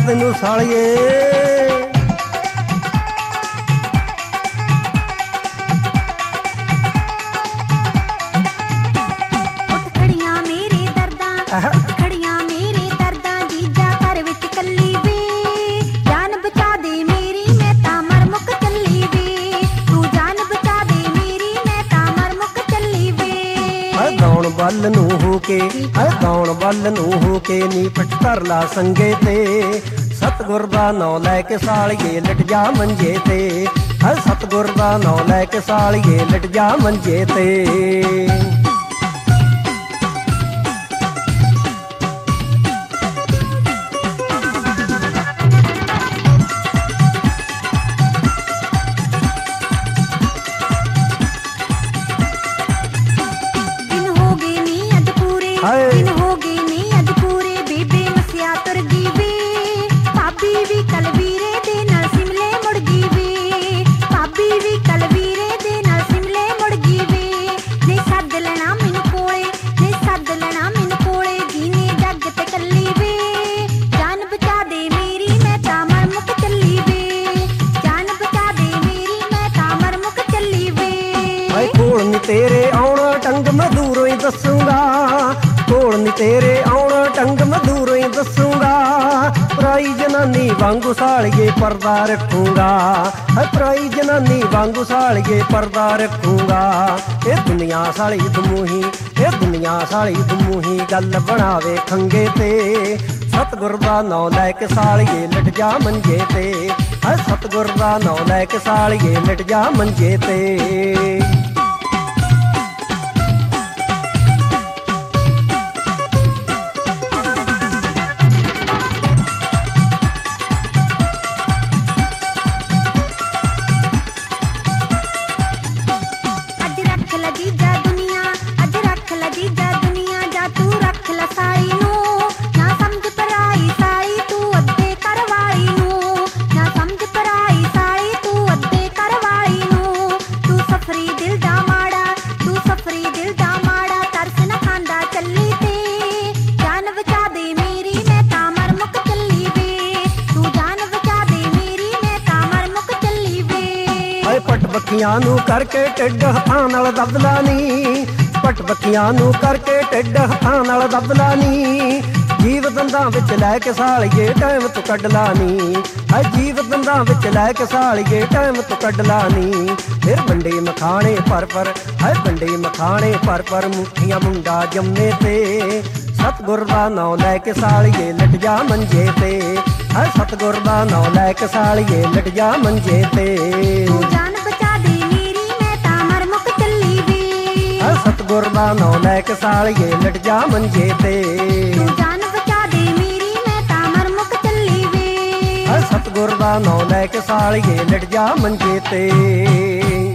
ਤੈਨੂੰ ਸਾਲੀਏ। ਖੜੀਆਂ ਮੇਰੇ ਦਰਦਾਂ ਜੀਜਾ ਘਰ ਵਿੱਚ ਕੱਲੀ ਵੇ, ਜਾਨ ਬਚਾ ਦੇ ਮੇਰੀ ਮੈਂ ਤਾਂ ਮਰ ਮੁੱਕ ਚੱਲੀ ਵੇ, ਤੂੰ ਜਾਨ ਬਚਾ ਦੇ ਮੇਰੀ ਮੈਂ ਤਾਂ ਮਰ ਮੁੱਕ ਚੱਲੀ ਵੇ। ਗਾਉਣ ਵੱਲ ਨੂੰ ਹੋ ਕੇ, ਗਾਉਣ ਵੱਲ ਨੂੰ ਹੋ ਕੇ ਨੀ ਪਿੱਠ ਧਰ ਲਾ ਸੰਗੇ ਤੇ, ਸਤਿਗੁਰ ਦਾ ਨਾਂ ਲੈ ਕੇ ਸਾਲੀਏ ਲਿਟ ਜਾ ਮੰਜੇ ਤੇ, ਸਤਿਗੁਰ ਦਾ ਨਾਂ ਲੈ ਕੇ ਸਾਲੀਏ ਲਿਟ ਜਾ ਮੰਜੇ ਤੇ। ਦਿਨ ਹੋ ਗਏ ਨੀ ਅੱਜ ਪੂਰੇ, ਬੇਬੇ ਮਸਿਆ ਤੁਰ ਗਈ ਵੇ, ਭਾਬੀ ਵੀ ਕਲਵੀਰੇ ਦੇ ਨਾਲ ਸਿਮਲੇ ਮੁੜ ਗਈ ਵੇ, ਭਾਬੀ ਵੀ ਕਲਵੀਰੇ ਦੇ ਨਾਲ ਸਿਮਲੇ ਮੁੜ ਗਈ ਵੇ। ਨਹੀਂ ਸੱਦ ਲੈਣਾ ਮੈਨੂੰ ਕੋਲੇ, ਨਹੀਂ ਸੱਦ ਲੈਣਾ ਮੈਨੂੰ ਕੋਲੇ, ਜੀਨੇ ਜੱਗ ਤੇ ਕੱਲੀ ਵੇ, ਜਾਨ ਬਚਾ ਦੇ ਮੇਰੀ ਮੈਂ ਤਾਂ ਮਰ ਮੁੱਕ ਚੱਲੀ ਵੇ, ਜਾਨ ਬਚਾ ਦੇ ਮੇਰੀ ਮੈਂ ਤਾਂ ਮਰ ਮੁੱਕ ਚੱਲੀ ਵੇ। ਕੋਲ ਨੀ ਤੇਰੇ ਆਉਣਾ ਟੰਗ ਮੈਂ ਦੂਰੋਂ ਹੀ ਦੱਸੂਗਾ, ਕੋਲ ਨੀ ਤੇਰੇ ਆਉਣਾ ਟੰਗ ਮੈਂ ਦੂਰੋਂ ਹੀ ਦੱਸੂਗਾ, ਪਰਾਈ ਜਨਾਨੀ ਵਾਂਗੂ ਸਾਲੀਏ ਪਰਦਾ ਰੱਖੂਗਾ, ਪਰਾਈ ਜਨਾਨੀ ਵਾਂਗੂ ਸਾਲੀਏ ਪਰਦਾ ਰੱਖੂਗਾ। ਇਹ ਦੁਨੀਆ ਸਾਲੀ ਦਮੂਹੀ, ਇਹ ਦੁਨੀਆ ਸਾਲੀ ਦਮੂਹੀ ਗੱਲ ਬਣਾਵੇ ਖੰਗੇ ਤੇ, ਸਤਿਗੁਰ ਦਾ ਨਾਂ ਲੈ ਕੇ ਸਾਲੀਏ ਲਿਟ ਜਾ ਮੰਜੇ ਤੇ, ਸਤਿਗੁਰ ਦਾ ਨਾਂ ਲੈ ਕੇ ਸਾਲੀਏ ਲਿਟ ਜਾ ਮੰਜੇ ਤੇ। ਜੀਜਾ ਦੁਨੀਆ ਅੱਜ ਰੱਖ ਲੈ, ਜੀਜਾ ਦੁਨੀਆ ਜਾ ਤੂੰ ਰੱਖ ਲੈ ਸਾਲੀ ਨੂੰ, ਨਾ ਸਮਝ ਪਰਾਈ ਸਾਲੀ ਤੂੰ ਅੱਧੇ ਘਰ ਵਾਲੀ ਨੂੰ, ਨਾ ਸਮਝ ਪਰਾਈ ਸਾਲੀ ਤੂੰ ਅੱਧੇ ਘਰ ਵਾਲੀ ਨੂੰ। ਤੂੰ ਸਫਰੀ ਦਿਲ ਦਾ ਮਾੜਾ, ਤੂੰ ਸਫਰੀ ਦਿਲ ਦਾ ਮਾੜਾ, ਤਰਸ ਨਾ ਖਾਂਦਾ ਚੱਲੀ ਤੇ, ਜਾਨ ਬਚਾ ਦੇ ਮੇਰੀ ਮੈਂ ਤਾਂ ਮਰ ਮੁੱਕ ਚੱਲੀ ਵੇ, ਤੂੰ ਜਾਨ ਬਚਾ ਦੇ ਮੇਰੀ ਮੈਂ ਤਾਂ ਮਰ ਮੁੱਕ ਚੱਲੀ ਵੇ। ਪਟ ਬੱਖੀਆਂ ਨੂੰ ਕਰਕੇ ਢਿੱਡ ਹੱਥਾਂ ਨਾਲ ਦਬਲਾ ਨੀ, ਪਟ ਬੱਖੀਆਂ ਨੂੰ ਕਰਕੇ ਢਿੱਡ ਹੱਥਾਂ ਨਾਲ ਦਬਲਾ ਨੀ, ਜੀਵ ਦੰਦਾਂ ਵਿੱਚ ਲੈ ਕੇ ਸਾਲੀਏ ਟਾਈਮ ਤੂੰ ਕੱਢ ਲਾ ਨੀ, ਜੀਵ ਦੰਦਾਂ ਵਿੱਚ ਲੈ ਕੇ ਸਾਲੀਏ ਟਾਈਮ ਤੂੰ ਕੱਢ ਲਾ ਨੀ। ਫਿਰ ਵੰਡੇ ਮਖਾਣੇ ਭਰ ਭਰ, ਵੰਡੇ ਮਖਾਣੇ ਭਰ ਭਰ, ਮੁੱਠੀਆਂ ਮੁੰਡਾ ਜੰਮੇ ਤੇ, ਸਤਿਗੁਰ ਦਾ ਨਾਂ ਲੈ ਕੇ ਸਾਲੀਏ ਲਿਟ ਜਾ ਮੰਜੇ ਤੇ, ਸਤਿਗੁਰ ਦਾ ਨਾਂ ਲੈ ਕੇ ਸਾਲੀਏ ਲਿਟ ਜਾ ਮੰਜੇ ਤੇ। ਜਾਨ ਬਚਾ ਦੇ ਮੇਰੀ ਮੈਂ ਤਾਂ ਮਰ ਮੁੱਕ ਚੱਲੀ ਵੇ, ਸਤਿਗੁਰ ਦਾ ਨਾਂ ਲੈ ਕੇ ਸਾਲੀਏ ਲਿਟ ਜਾ ਮੰਜੇ ਤੇ, ਜਾਨ ਬਚਾ ਦੇ ਮੇਰੀ ਮੈਂ ਤਾਂ ਮਰ ਮੁੱਕ ਚੱਲੀ ਵੇ, ਸਤਿਗੁਰ ਦਾ ਨਾਂ ਲੈ ਕੇ ਸਾਲੀਏ ਲਿਟ ਜਾ ਮੰਜੇ ਤੇ।